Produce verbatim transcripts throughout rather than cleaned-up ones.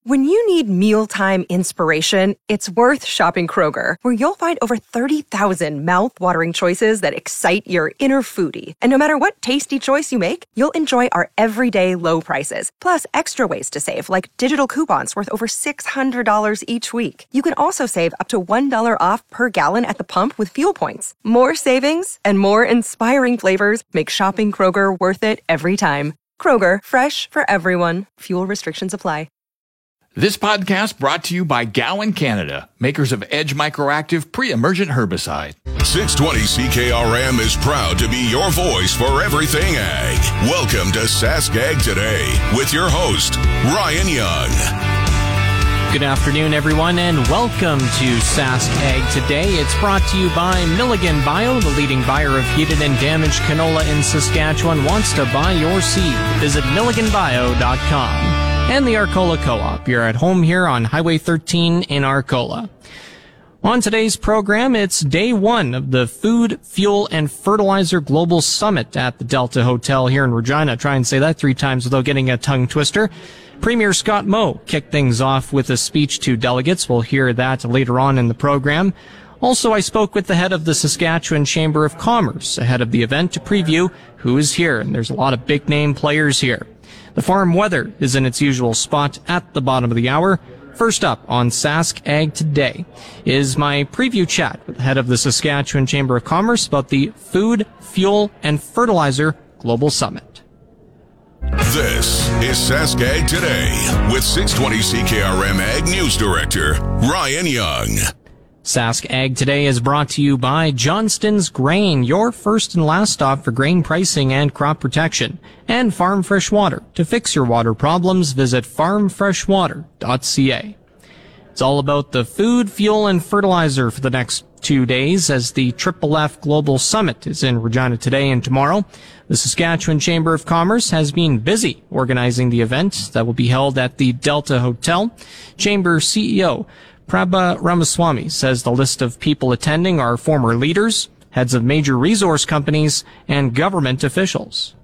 When you need mealtime inspiration, it's worth shopping Kroger, where you'll find over thirty thousand mouth-watering choices that excite your inner foodie. And no matter what tasty choice you make, you'll enjoy our everyday low prices, plus extra ways to save, like digital coupons worth over six hundred dollars each week. You can also save up to one dollar off per gallon at the pump with fuel points. More savings and more inspiring flavors make shopping Kroger worth it every time. Kroger, fresh for everyone. Fuel restrictions apply. This podcast brought to you by Gowan Canada, makers of Edge Microactive Pre-Emergent Herbicide. six twenty C K R M is proud to be your voice for everything ag. Welcome to Sask Ag Today with your host, Ryan Young. Good afternoon, everyone, and welcome to Sask Ag Today. It's brought to you by Milligan Bio, the leading buyer of heated and damaged canola in Saskatchewan. Wants to buy your seed? Visit milligan bio dot com. And the Arcola Co-op. You're at home here on Highway thirteen in Arcola. On today's program, it's day one of the Food, Fuel, and Fertilizer Global Summit at the Delta Hotel here in Regina. Try and say that three times without getting a tongue twister. Premier Scott Moe kicked things off with a speech to delegates. We'll hear that later on in the program. Also, I spoke with the head of the Saskatchewan Chamber of Commerce ahead of the event to preview who is here, and there's a lot of big-name players here. The farm weather is in its usual spot at the bottom of the hour. First up on Sask Ag Today is my preview chat with the head of the Saskatchewan Chamber of Commerce about the Food, Fuel, and Fertilizer Global Summit. This is Sask Ag Today with six twenty C K R M Ag News Director Ryan Young. Sask Ag Today is brought to you by Johnston's Grain, your first and last stop for grain pricing and crop protection, and Farm Fresh Water. To fix your water problems, visit farm fresh water dot c a. It's all about the food, fuel, and fertilizer for the next two days as the Triple F Global Summit is in Regina today and tomorrow. The Saskatchewan Chamber of Commerce has been busy organizing the event that will be held at the Delta Hotel. Chamber C E O Prabha Ramaswamy says the list of people attending are former leaders, heads of major resource companies, and government officials.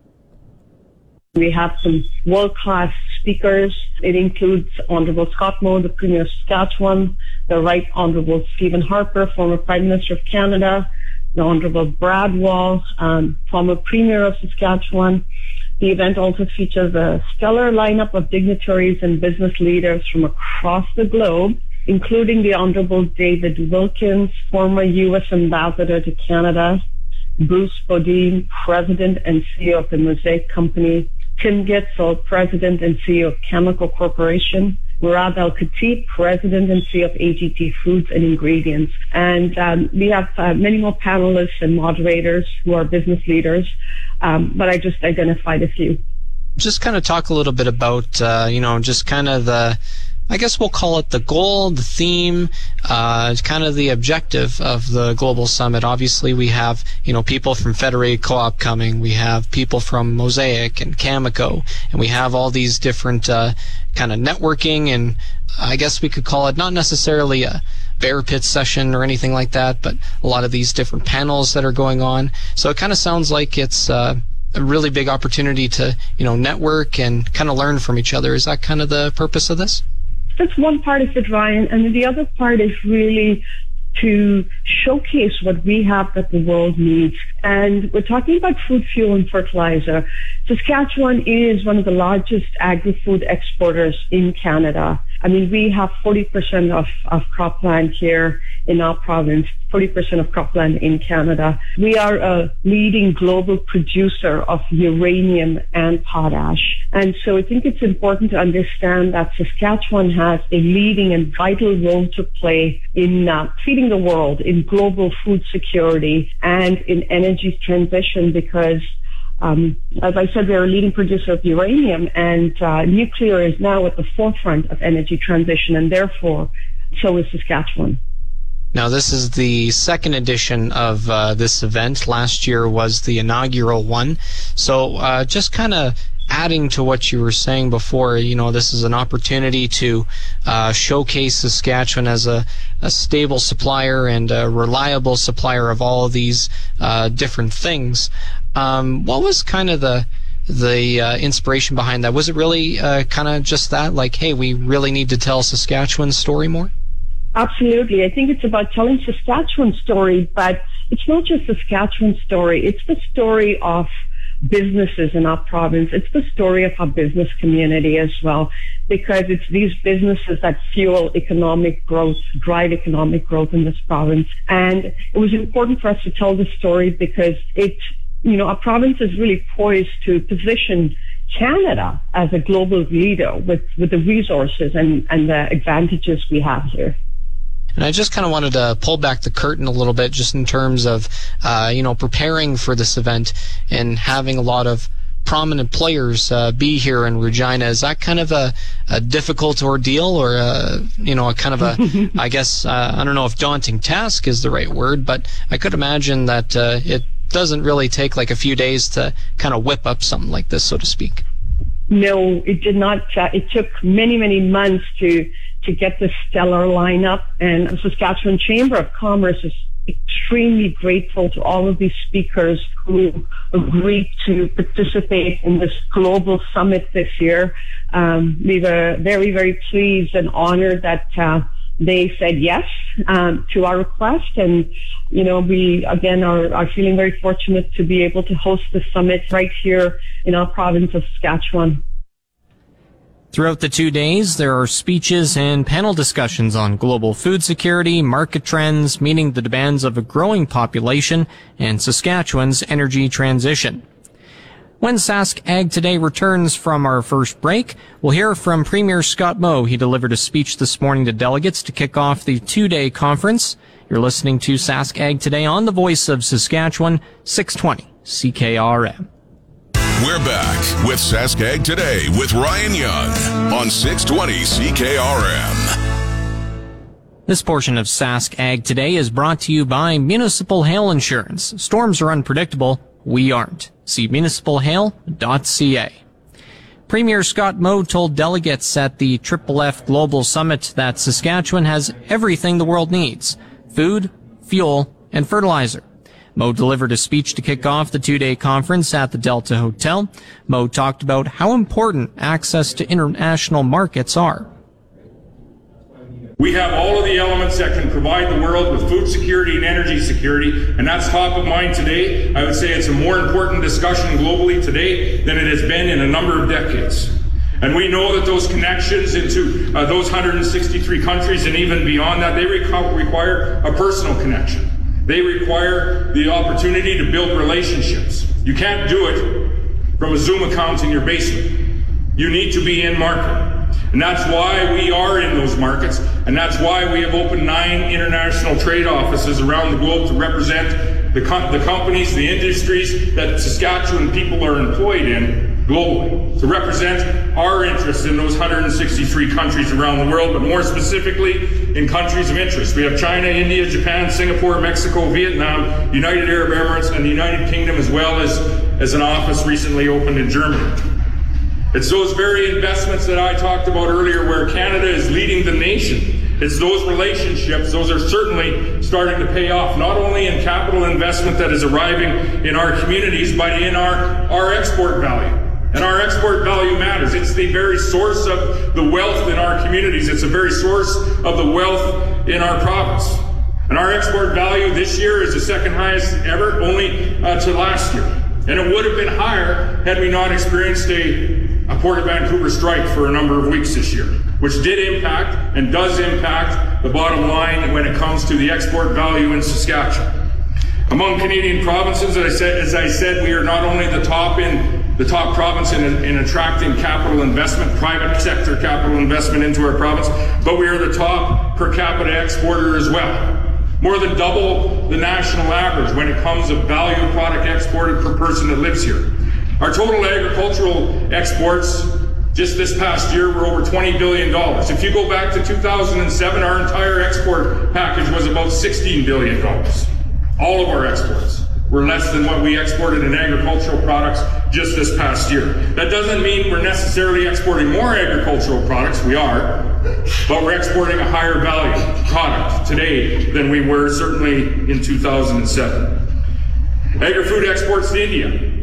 We have some world-class speakers. It includes Honorable Scott Moe, the Premier of Saskatchewan, the Right Honorable Stephen Harper, former Prime Minister of Canada, the Honorable Brad Wall, um, former Premier of Saskatchewan. The event also features a stellar lineup of dignitaries and business leaders from across the globe, including the Honorable David Wilkins, former U S Ambassador to Canada, Bruce Bodine, President and C E O of the Mosaic Company, Tim Gitzel, President and C E O of Chemical Corporation, Murad Al-Khatib, President and C E O of A G T Foods and Ingredients. And um, we have uh, many more panelists and moderators who are business leaders, um, but I just identified a few. Just kind of talk a little bit about, uh, you know, just kind of the, I guess we'll call it the goal, the theme, uh, kind of the objective of the Global Summit. Obviously, we have, you know, people from Federated Co-op coming. We have people from Mosaic and Cameco, and we have all these different uh, kind of networking, and I guess we could call it not necessarily a bear pit session or anything like that, but a lot of these different panels that are going on. So it kind of sounds like it's uh, a really big opportunity to, you know, network and kind of learn from each other. Is that kind of the purpose of this? That's one part of it, Ryan. And the other part is really to showcase what we have that the world needs. And we're talking about food, fuel, and fertilizer. Saskatchewan is one of the largest agri-food exporters in Canada. I mean, we have forty percent of, of cropland here in our province, forty percent of cropland in Canada. We are a leading global producer of uranium and potash. And so I think it's important to understand that Saskatchewan has a leading and vital role to play in uh, feeding the world, in global food security, and in energy transition because Um, as I said, we're a leading producer of uranium, and uh, nuclear is now at the forefront of energy transition, and therefore, so is Saskatchewan. Now, this is the second edition of uh, this event. Last year was the inaugural one. So uh, just kind of adding to what you were saying before, you know, this is an opportunity to uh, showcase Saskatchewan as a, a stable supplier and a reliable supplier of all of these uh, different things. Um, what was kind of the the uh, inspiration behind that? Was it really uh, kind of just that, like, hey, we really need to tell Saskatchewan's story more? Absolutely. I think it's about telling Saskatchewan's story, but it's not just Saskatchewan's story. It's the story of businesses in our province. It's the story of our business community as well, because it's these businesses that fuel economic growth, drive economic growth in this province. And it was important for us to tell the story because it, you know, our province is really poised to position Canada as a global leader with, with the resources and, and the advantages we have here. And I just kind of wanted to pull back the curtain a little bit just in terms of, uh, you know, preparing for this event and having a lot of prominent players uh, be here in Regina. Is that kind of a, a difficult ordeal or, a, you know, a kind of a, I guess, uh, I don't know if daunting task is the right word, but I could imagine that uh, it doesn't really take like a few days to kind of whip up something like this, so to speak. No, it did not. Uh, it took many, many months to to get this stellar lineup, and the Saskatchewan Chamber of Commerce is extremely grateful to all of these speakers who agreed to participate in this global summit this year. Um, we were very, very pleased and honored that uh, they said yes um, to our request, and you know, we again are, are feeling very fortunate to be able to host the summit right here in our province of Saskatchewan. Throughout the two days, there are speeches and panel discussions on global food security, market trends, meeting the demands of a growing population, and Saskatchewan's energy transition. When Sask Ag Today returns from our first break, we'll hear from Premier Scott Moe. He delivered a speech this morning to delegates to kick off the two-day conference. You're listening to Sask Ag Today on the Voice of Saskatchewan, six twenty C K R M. We're back with Sask Ag Today with Ryan Young on six twenty C K R M. This portion of Sask Ag Today is brought to you by Municipal Hail Insurance. Storms are unpredictable. We aren't. See municipal hail dot c a. Premier Scott Moe told delegates at the Triple F Global Summit that Saskatchewan has everything the world needs: food, fuel, and fertilizer. Moe delivered a speech to kick off the two-day conference at the Delta Hotel. Moe talked about how important access to international markets are. We have all of the elements that can provide the world with food security and energy security, and that's top of mind today. I would say it's a more important discussion globally today than it has been in a number of decades. And we know that those connections into uh, those one hundred sixty-three countries and even beyond that, they requ- require a personal connection. They require the opportunity to build relationships. You can't do it from a Zoom account in your basement. You need to be in market. And that's why we are in those markets, and that's why we have opened nine international trade offices around the globe to represent the, co- the companies, the industries that Saskatchewan people are employed in globally, to represent our interests in those one hundred sixty-three countries around the world, but more specifically in countries of interest. We have China, India, Japan, Singapore, Mexico, Vietnam, United Arab Emirates, and the United Kingdom, as well as, as an office recently opened in Germany. It's those very investments that I talked about earlier where Canada is leading the nation. It's those relationships, those are certainly starting to pay off, not only in capital investment that is arriving in our communities, but in our, our export value. And our export value matters. It's the very source of the wealth in our communities. It's the very source of the wealth in our province. And our export value this year is the second highest ever, only uh, to last year. And it would have been higher had we not experienced a, a Port of Vancouver strike for a number of weeks this year, which did impact and does impact the bottom line when it comes to the export value in Saskatchewan. Among Canadian provinces, as I said, as I said, we are not only the top in the top province in, in attracting capital investment, private sector capital investment into our province, but we are the top per capita exporter as well. More than double the national average when it comes to value product exported per person that lives here. Our total agricultural exports just this past year were over twenty billion dollars. If you go back to two thousand seven, our entire export package was about sixteen billion dollars. All of our exports were less than what we exported in agricultural products just this past year. That doesn't mean we're necessarily exporting more agricultural products, we are, but we're exporting a higher value product today than we were certainly in two thousand seven. Agri-food exports to India.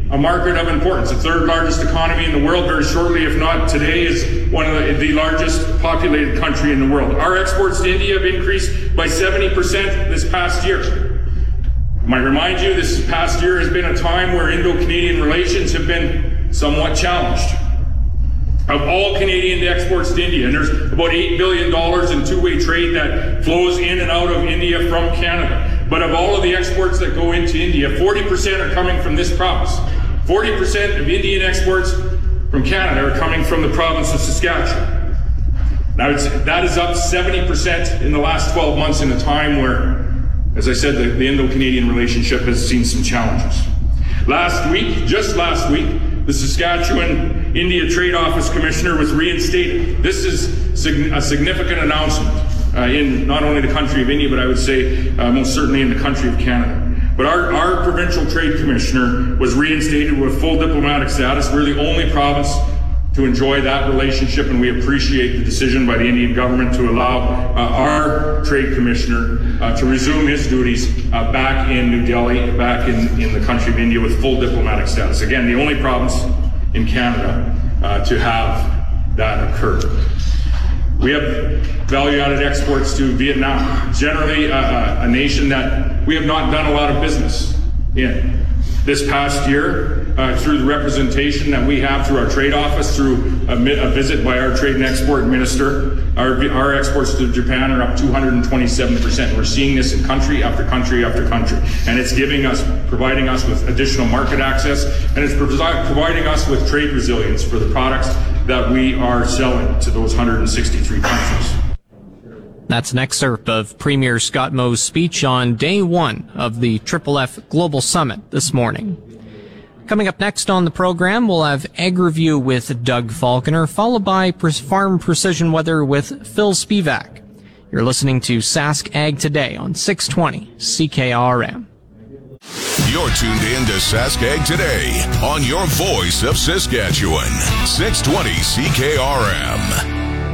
a market of importance. The third largest economy in the world, very shortly, if not today, is one of the, the largest populated country in the world. Our exports to India have increased by seventy percent this past year. I might remind you, this past year has been a time where Indo-Canadian relations have been somewhat challenged. Of all Canadian exports to India, and there's about eight billion dollars in two-way trade that flows in and out of India from Canada. But of all of the exports that go into India, forty percent are coming from this province. forty percent of Indian exports from Canada are coming from the province of Saskatchewan. Now, it's, that is up seventy percent in the last twelve months in a time where, as I said, the, the Indo-Canadian relationship has seen some challenges. Last week, just last week, the Saskatchewan India Trade Office Commissioner was reinstated. This is a significant announcement uh, in not only the country of India, but I would say uh, most certainly in the country of Canada. But our, our provincial trade commissioner was reinstated with full diplomatic status. We're the only province to enjoy that relationship, and we appreciate the decision by the Indian government to allow uh, our trade commissioner uh, to resume his duties uh, back in New Delhi, back in, in the country of India with full diplomatic status. Again, the only province in Canada uh, to have that occur. We have value-added exports to Vietnam, generally uh, a nation that we have not done a lot of business in. This past year, uh, through the representation that we have through our trade office, through a, a visit by our trade and export minister, our, our exports to Japan are up two hundred twenty-seven percent. We're seeing this in country after country after country, and it's giving us, providing us with additional market access, and it's providing us with trade resilience for the products that we are selling to those one hundred sixty-three countries. That's an excerpt of Premier Scott Moe's speech on day one of the Triple F Global Summit this morning. Coming up next on the program, we'll have Ag Review with Doug Falconer, followed by Farm Precision Weather with Phil Spivak. You're listening to Sask Ag Today on six twenty C K R M. You're tuned in to Sask Ag Today on your voice of Saskatchewan, six twenty C K R M.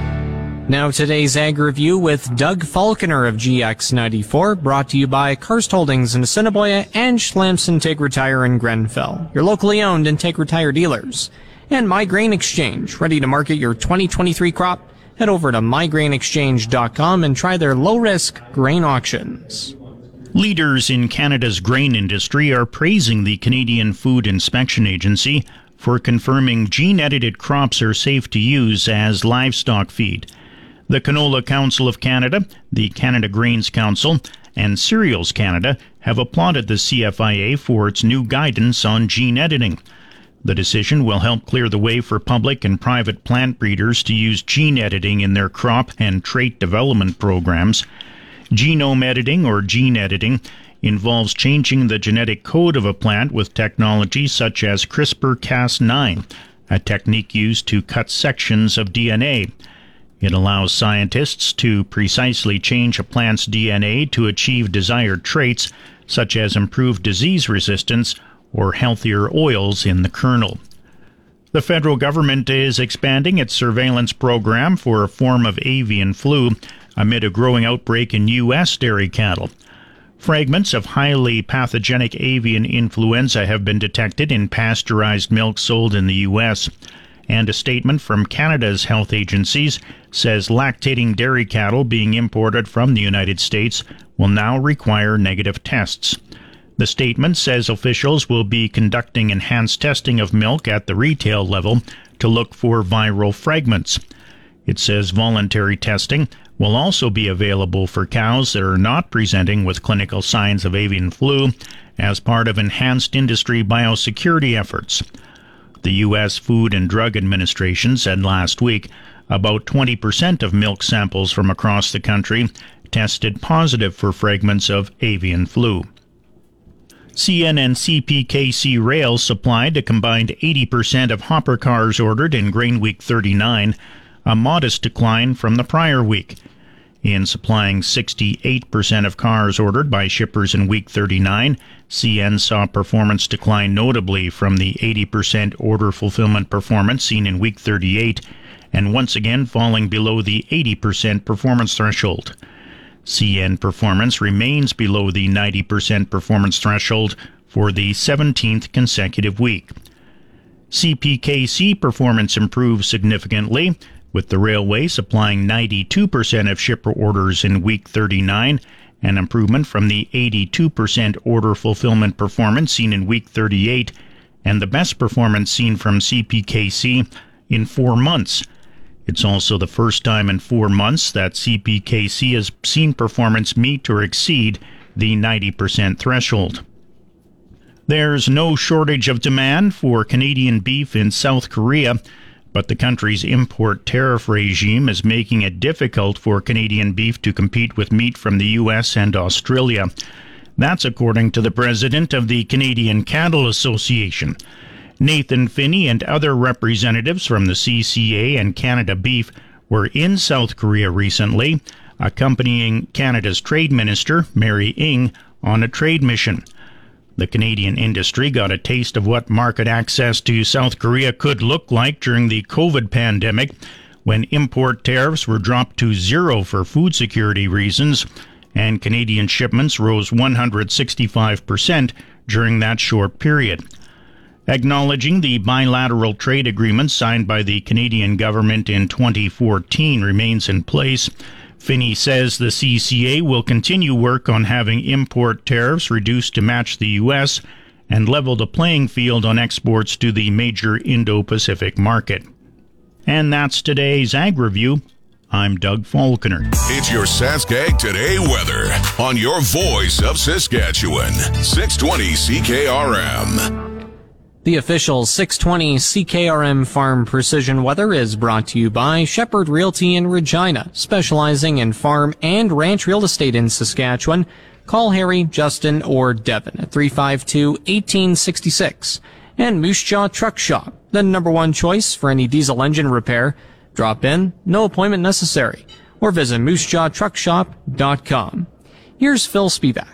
Now today's Ag Review with Doug Falconer of G X ninety-four, brought to you by Karst Holdings in Assiniboia and Schlamps Integra Tire in Grenfell, your locally owned Integra Tire dealers. And My Grain Exchange, ready to market your twenty twenty-three crop? Head over to my grain exchange dot com and try their low-risk grain auctions. Leaders in Canada's grain industry are praising the Canadian Food Inspection Agency for confirming gene-edited crops are safe to use as livestock feed. The Canola Council of Canada, the Canada Grains Council, and Cereals Canada have applauded the C F I A for its new guidance on gene editing. The decision will help clear the way for public and private plant breeders to use gene editing in their crop and trait development programs. Genome editing, or gene editing, involves changing the genetic code of a plant with technology such as CRISPR Cas nine, a technique used to cut sections of D N A. It allows scientists to precisely change a plant's D N A to achieve desired traits, such as improved disease resistance or healthier oils in the kernel. The federal government is expanding its surveillance program for a form of avian flu amid a growing outbreak in U S dairy cattle. Fragments of highly pathogenic avian influenza have been detected in pasteurized milk sold in the U S, and a statement from Canada's health agencies says lactating dairy cattle being imported from the United States will now require negative tests. The statement says officials will be conducting enhanced testing of milk at the retail level to look for viral fragments. It says voluntary testing will also be available for cows that are not presenting with clinical signs of avian flu as part of enhanced industry biosecurity efforts. The U S Food and Drug Administration said last week about twenty percent of milk samples from across the country tested positive for fragments of avian flu. C N and C P K C Rail supplied a combined eighty percent of hopper cars ordered in Grain Week thirty-nine, a modest decline from the prior week. In supplying sixty-eight percent of cars ordered by shippers in Week thirty-nine, C N saw performance decline notably from the eighty percent order fulfillment performance seen in Week thirty-eight, and once again falling below the eighty percent performance threshold. C N performance remains below the ninety percent performance threshold for the seventeenth consecutive week. C P K C performance improved significantly, with the railway supplying ninety-two percent of shipper orders in week thirty-nine, an improvement from the eighty-two percent order fulfillment performance seen in week thirty-eight, and the best performance seen from C P K C in four months. It's also the first time in four months that C P K C has seen performance meet or exceed the ninety percent threshold. There's no shortage of demand for Canadian beef in South Korea, but the country's import tariff regime is making it difficult for Canadian beef to compete with meat from the U S and Australia. That's according to the president of the Canadian Cattle Association. Nathan Finney and other representatives from the C C A and Canada Beef were in South Korea recently, accompanying Canada's Trade Minister, Mary Ng, on a trade mission. The Canadian industry got a taste of what market access to South Korea could look like during the COVID pandemic, when import tariffs were dropped to zero for food security reasons, and Canadian shipments rose one hundred sixty-five percent during that short period. Acknowledging the bilateral trade agreement signed by the Canadian government in twenty fourteen remains in place, Finney says the C C A will continue work on having import tariffs reduced to match the U S and level the playing field on exports to the major Indo-Pacific market. And that's today's Ag Review. I'm Doug Falconer. It's your Saskag Today weather on your voice of Saskatchewan, six twenty C K R M. The official six twenty C K R M Farm Precision Weather is brought to you by Shepherd Realty in Regina, specializing in farm and ranch real estate in Saskatchewan. Call Harry, Justin, or Devin at three five two, one eight six six. And Moose Jaw Truck Shop, the number one choice for any diesel engine repair. Drop in, no appointment necessary, or visit moose jaw truck shop dot com. Here's Phil Spivak.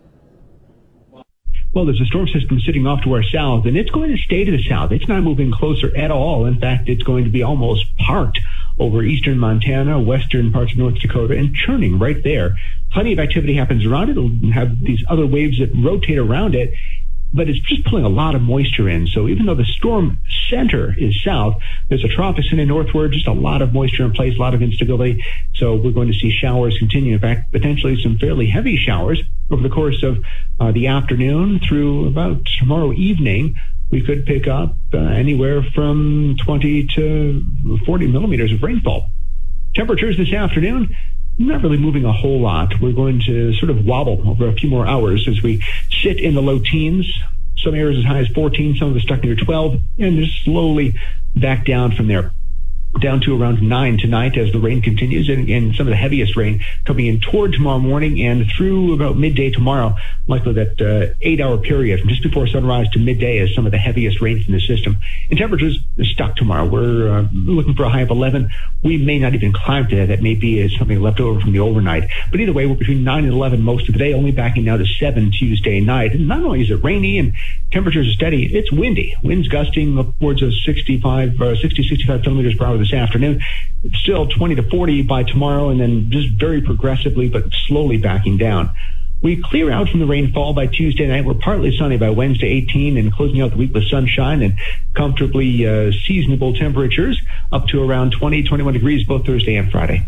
Well, there's a storm system sitting off to our south, and it's going to stay to the south. It's not moving closer at all. In fact, it's going to be almost parked over eastern Montana, western parts of North Dakota, and churning right there. Plenty of activity happens around it. It'll have these other waves that rotate around it, but it's just pulling a lot of moisture in. So even though the storm center is south, there's a trough extending northward, just a lot of moisture in place, a lot of instability. So we're going to see showers continue. In fact, potentially some fairly heavy showers over the course of uh, the afternoon through about tomorrow evening. We could pick up uh, anywhere from twenty to forty millimeters of rainfall. Temperatures this afternoon, not really moving a whole lot. We're going to sort of wobble over a few more hours as we sit in the low teens. Some areas as high as fourteen, some of us stuck near twelve, and just slowly back down from there, down to around nine tonight as the rain continues, and, and some of the heaviest rain coming in toward tomorrow morning and through about midday tomorrow. Likely that uh, eight-hour period from just before sunrise to midday is some of the heaviest rain in the system. And temperatures are stuck tomorrow. We're uh, looking for a high of eleven. We may not even climb to that. That may be as something left over from the overnight. But either way, we're between nine and eleven most of the day, only backing now to seven Tuesday night. And not only is it rainy and temperatures are steady, it's windy. Winds gusting upwards of sixty-five, uh, sixty, sixty-five kilometers per hour this afternoon. It's still twenty to forty by tomorrow, and then just very progressively but slowly backing down. We clear out from the rainfall by Tuesday night. We're partly sunny by Wednesday eighteen and closing out the week with sunshine and comfortably uh, seasonable temperatures up to around twenty, twenty-one degrees both Thursday and Friday.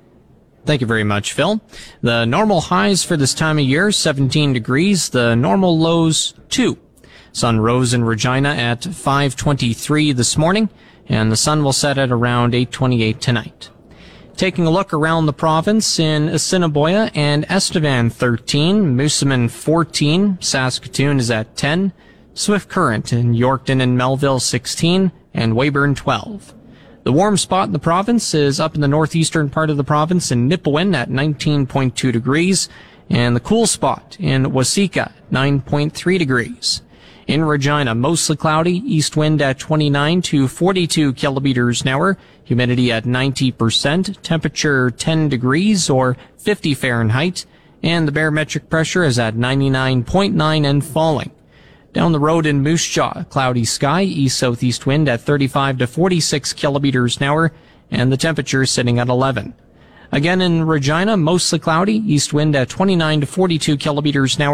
Thank you very much, Phil. The normal highs for this time of year, seventeen degrees. The normal lows, two. Sun rose in Regina at five twenty-three this morning, and the sun will set at around eight twenty-eight tonight. Taking a look around the province, in Assiniboia and Estevan thirteen, Moosomin fourteen, Saskatoon is at ten, Swift Current in Yorkton and Melville sixteen, and Weyburn twelve. The warm spot in the province is up in the northeastern part of the province in Nipawin at nineteen point two degrees, and the cool spot in Waseca, nine point three degrees. In Regina, mostly cloudy, east wind at twenty-nine to forty-two kilometers an hour, humidity at ninety percent, temperature ten degrees or fifty Fahrenheit, and the barometric pressure is at ninety-nine point nine and falling. Down the road in Moose Jaw, cloudy sky, east-southeast wind at thirty-five to forty-six kilometers an hour, and the temperature sitting at eleven. Again in Regina, mostly cloudy, east wind at twenty-nine to forty-two kilometers an hour,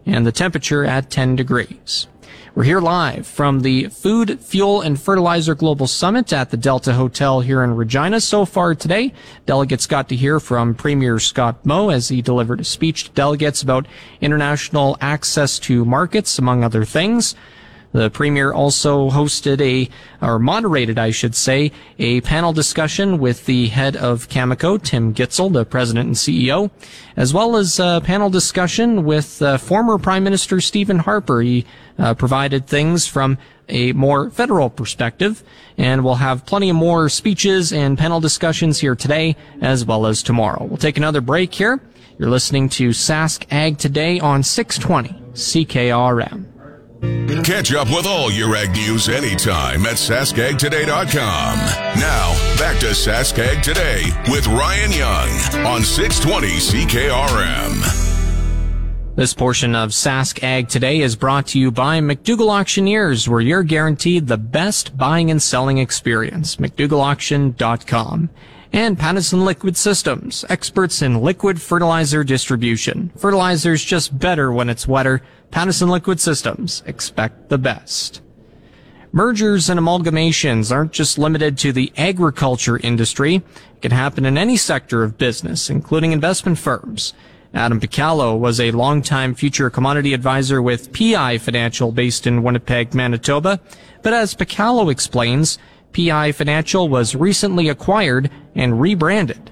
and the temperature at ten degrees. We're here live from the Food, Fuel, and Fertilizer Global Summit at the Delta Hotel here in Regina. So far today, delegates got to hear from Premier Scott Moe as he delivered a speech to delegates about international access to markets, among other things. The Premier also hosted a, or moderated, I should say, a panel discussion with the head of Cameco, Tim Gitzel, the President and C E O, as well as a panel discussion with uh, former Prime Minister Stephen Harper. He uh, provided things from a more federal perspective, and we'll have plenty of more speeches and panel discussions here today as well as tomorrow. We'll take another break here. You're listening to Sask Ag Today on six twenty C K R M. Catch up with all your ag news anytime at sask ag today dot com. Now, back to Sask Ag Today with Ryan Young on six twenty C K R M. This portion of Sask Ag Today is brought to you by McDougall Auctioneers, where you're guaranteed the best buying and selling experience. McDougall Auction dot com. And Pattison Liquid Systems, experts in liquid fertilizer distribution. Fertilizer's just better when it's wetter. Pattison Liquid Systems, expect the best. Mergers and amalgamations aren't just limited to the agriculture industry. It can happen in any sector of business, including investment firms. Adam Picallo was a longtime future commodity advisor with P I Financial based in Winnipeg, Manitoba. But as Picallo explains, P I Financial was recently acquired and rebranded.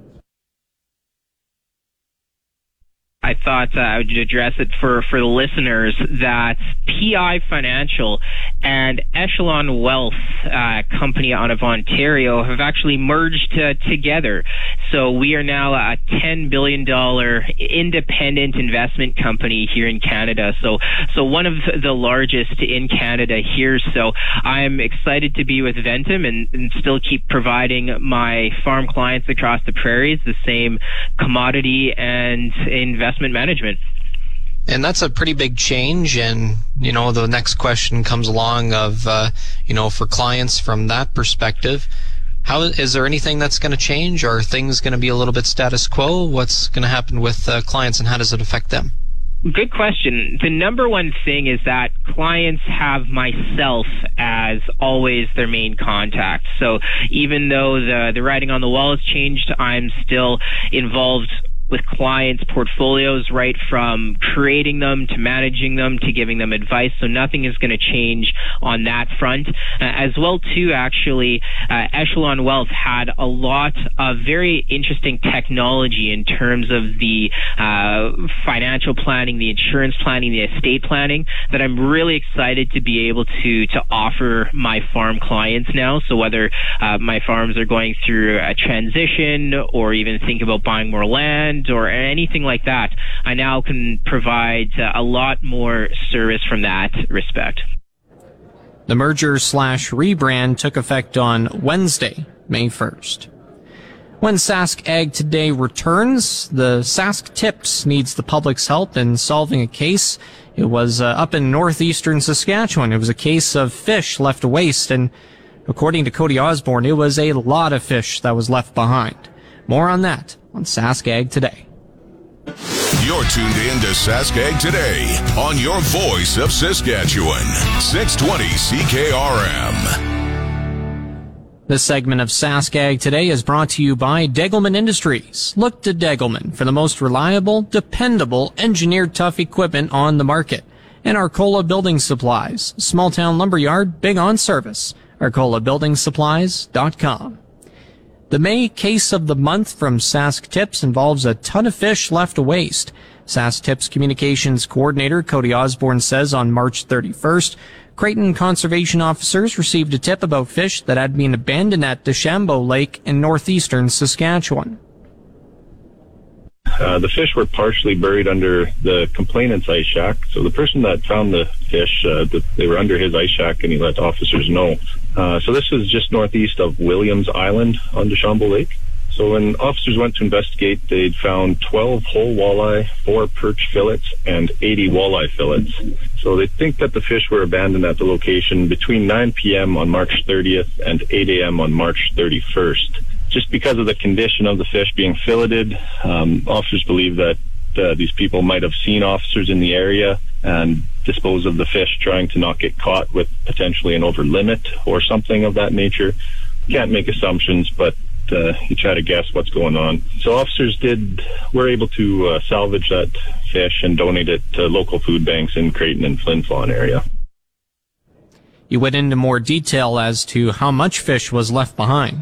I thought uh, I would address it for, for the listeners that P I Financial and Echelon Wealth uh, company out of Ontario have actually merged uh, together. So we are now a ten billion dollars independent investment company here in Canada. So so one of the largest in Canada here. So I'm excited to be with Ventum and, and still keep providing my farm clients across the prairies the same commodity and investment management. And that's a pretty big change. And, you know, the next question comes along of, uh, you know, for clients from that perspective, how is there anything that's going to change? Or are things going to be a little bit status quo? What's going to happen with uh, clients and how does it affect them? Good question. The number one thing is that clients have myself as always their main contact. So even though the, the writing on the wall has changed, I'm still involved with clients' portfolios, right from creating them to managing them to giving them advice. So nothing is going to change on that front. Uh, as well, too, actually, uh, Echelon Wealth had a lot of very interesting technology in terms of the uh, financial planning, the insurance planning, the estate planning that I'm really excited to be able to to offer my farm clients now. So whether uh, my farms are going through a transition or even think about buying more land or anything like that, I now can provide uh, a lot more service from that respect. The merger slash rebrand took effect on Wednesday, May first. When Sask Ag Today returns, the Sask Tips needs the public's help in solving a case. It was uh, up in northeastern Saskatchewan. It was a case of fish left to waste, and according to Cody Osborne, it was a lot of fish that was left behind. More on that on Sask Ag Today. You're tuned in to Sask Ag Today on your voice of Saskatchewan, six twenty C K R M. This segment of Sask Ag Today is brought to you by Degelman Industries. Look to Degelman for the most reliable, dependable, engineered tough equipment on the market. And Arcola Building Supplies, small town lumberyard, big on service. arcola building supplies dot com. The May case of the month from Sask Tips involves a ton of fish left to waste. Sask Tips Communications Coordinator Cody Osborne says on March thirty-first, Creighton conservation officers received a tip about fish that had been abandoned at DeChambeau Lake in northeastern Saskatchewan. Uh, the fish were partially buried under the complainant's ice shack. So the person that found the fish, uh, the, they were under his ice shack, and he let officers know. Uh, so this is just northeast of Williams Island on DeChambeau Lake. So when officers went to investigate, they'd found twelve whole walleye, four perch fillets, and eighty walleye fillets. So they think that the fish were abandoned at the location between nine p.m. on March thirtieth and eight a.m. on March thirty-first. Just because of the condition of the fish being filleted, um, officers believe that uh, these people might have seen officers in the area and dispose of the fish, trying to not get caught with potentially an over limit or something of that nature. Can't make assumptions, but uh, you try to guess what's going on. So officers did were able to uh, salvage that fish and donate it to local food banks in Creighton and Flin Flon area. You went into more detail as to how much fish was left behind.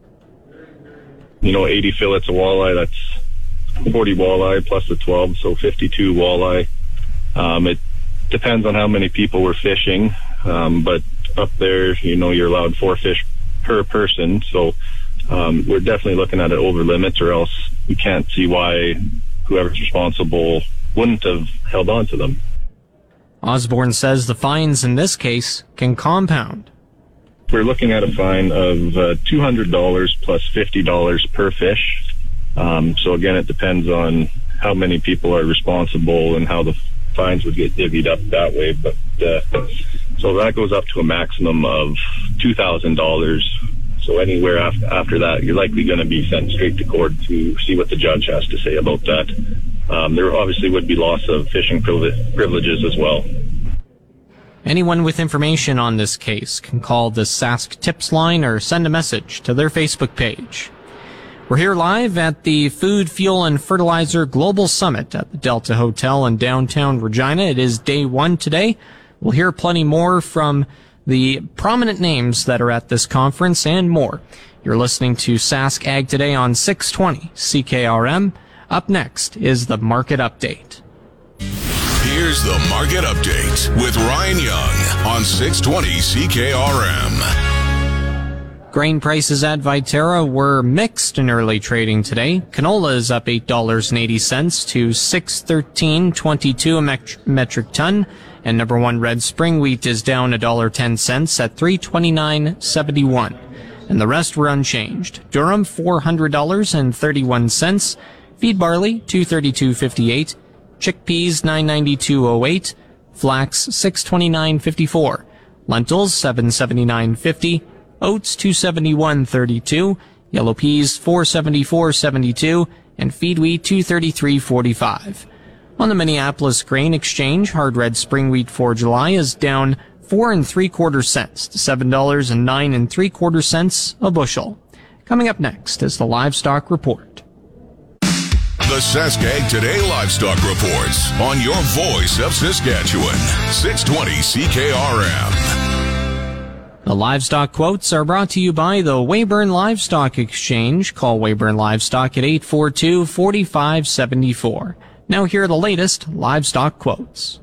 You know, eighty fillets of walleye, that's forty walleye plus the twelve, so fifty-two walleye. Um, it depends on how many people were fishing, um, but up there, you know, you're allowed four fish per person, so um, we're definitely looking at it over limits, or else we can't see why whoever's responsible wouldn't have held on to them. Osborne says the fines in this case can compound. We're looking at a fine of uh, two hundred dollars plus fifty dollars per fish. Um, so again, it depends on how many people are responsible and how the fines would get divvied up that way. But uh, so that goes up to a maximum of two thousand dollars. So anywhere after, after that, you're likely going to be sent straight to court to see what the judge has to say about that. Um, there obviously would be loss of fishing privileges as well. Anyone with information on this case can call the Sask Tips line or send a message to their Facebook page. We're here live at the Food, Fuel, and Fertilizer Global Summit at the Delta Hotel in downtown Regina. It is day one today. We'll hear plenty more from the prominent names that are at this conference and more. You're listening to Sask Ag Today on six twenty C K R M. Up next is the Market Update. Here's the Market Update with Ryan Young on six twenty C K R M. Grain prices at Viterra were mixed in early trading today. Canola is up eight dollars and eighty cents to six thirteen twenty-two a metric ton, and number one red spring wheat is down one dollar and ten cents at three twenty-nine seventy-one. And the rest were unchanged. Durum four hundred dollars and thirty-one cents, feed barley two thirty-two fifty-eight, chickpeas nine ninety-two oh eight, flax six twenty-nine fifty-four, lentils seven seventy-nine fifty, oats two seventy-one thirty-two, yellow peas four seventy-four seventy-two, and feed wheat two thirty-three forty-five. On the Minneapolis Grain Exchange, hard red spring wheat for July is down four and three quarter cents to seven dollars and nine and three quarter cents a bushel. Coming up next is the livestock report. The Sask Ag Today Livestock Reports on your voice of Saskatchewan, six twenty C K R M. The livestock quotes are brought to you by the Weyburn Livestock Exchange. Call Weyburn Livestock at eight four two, four five seven four. Now here are the latest livestock quotes.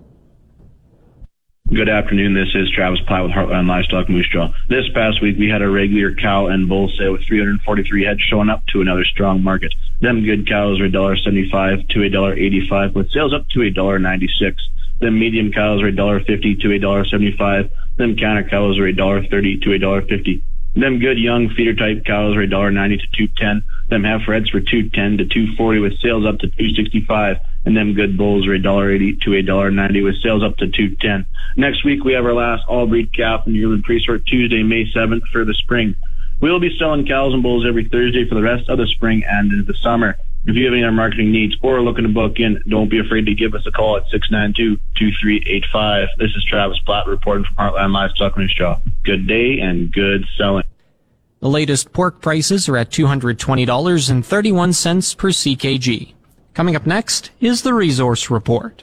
Good afternoon. This is Travis Platt with Heartland Livestock Moose Jaw. This past week, we had a regular cow and bull sale with three hundred forty-three head showing up to another strong market. Them good cows are one dollar seventy-five to one dollar eighty-five, with sales up to one dollar ninety-six. Them medium cows are one dollar fifty to one dollar seventy-five. Them counter cows are one dollar thirty to one dollar fifty. Them good young feeder type cows are one dollar ninety to two ten. Them half reds for two ten to two forty, with sales up to two sixty-five. And them good bulls are one dollar eighty to one dollar ninety, with sales up to two ten. Next week, we have our last all-breed calf and yearling pre-sort Tuesday, May seventh for the spring. We'll be selling cows and bulls every Thursday for the rest of the spring and into the summer. If you have any other marketing needs or are looking to book in, don't be afraid to give us a call at six nine two, two three eight five. This is Travis Platt reporting from Heartland Livestock Moose Jaw. Good day and good selling. The latest pork prices are at two hundred twenty dollars and thirty-one cents per C K G. Coming up next is the Resource Report.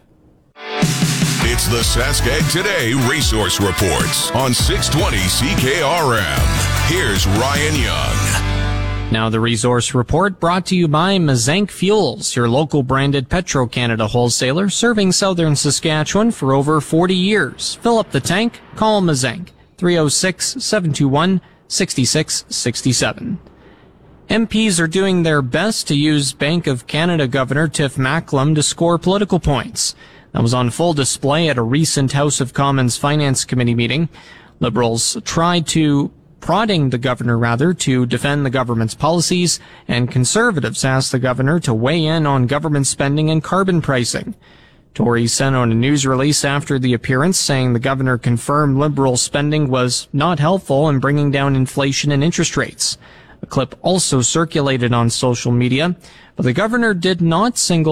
It's the Sask Ag Today Resource Reports on six twenty C K R M. Here's Ryan Young. Now the Resource Report brought to you by Mazank Fuels, your local branded Petro-Canada wholesaler serving southern Saskatchewan for over forty years. Fill up the tank, call Mazank, three oh six, seven two one, six six six seven. M Ps are doing their best to use Bank of Canada Governor Tiff Macklem to score political points. That was on full display at a recent House of Commons Finance Committee meeting. Liberals tried to prodding the governor, rather, to defend the government's policies, and Conservatives asked the governor to weigh in on government spending and carbon pricing. Tories sent out a news release after the appearance saying the governor confirmed Liberal spending was not helpful in bringing down inflation and interest rates. A clip also circulated on social media, but the governor did not single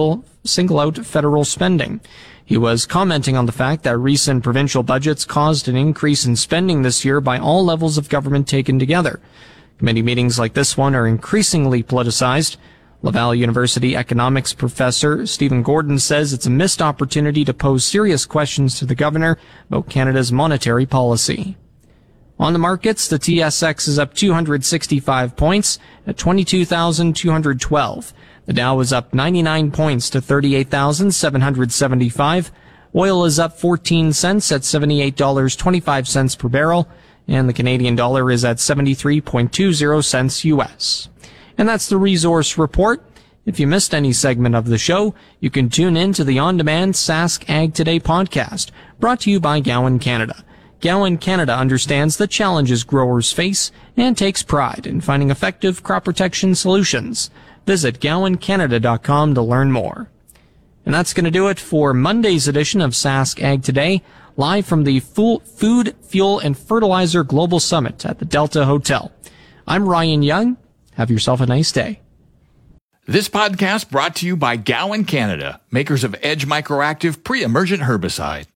single out federal spending. He was commenting on the fact that recent provincial budgets caused an increase in spending this year by all levels of government taken together. Committee meetings like this one are increasingly politicized. Laval University economics professor Stephen Gordon says it's a missed opportunity to pose serious questions to the governor about Canada's monetary policy. On the markets, the T S X is up two hundred sixty-five points at twenty-two thousand two hundred twelve. The Dow is up ninety-nine points to thirty-eight thousand seven hundred seventy-five. Oil is up fourteen cents at seventy-eight dollars and twenty-five cents per barrel, and the Canadian dollar is at seventy-three point two zero cents U S. And that's the Resource Report. If you missed any segment of the show, you can tune in to the on-demand Sask Ag Today podcast, brought to you by Gowan Canada. Gowan Canada understands the challenges growers face and takes pride in finding effective crop protection solutions. Visit gowan canada dot com to learn more. And that's going to do it for Monday's edition of Sask Ag Today, live from the Food, Fuel, and Fertilizer Global Summit at the Delta Hotel. I'm Ryan Young. Have yourself a nice day. This podcast brought to you by Gowan Canada, makers of Edge Microactive Pre-Emergent Herbicide.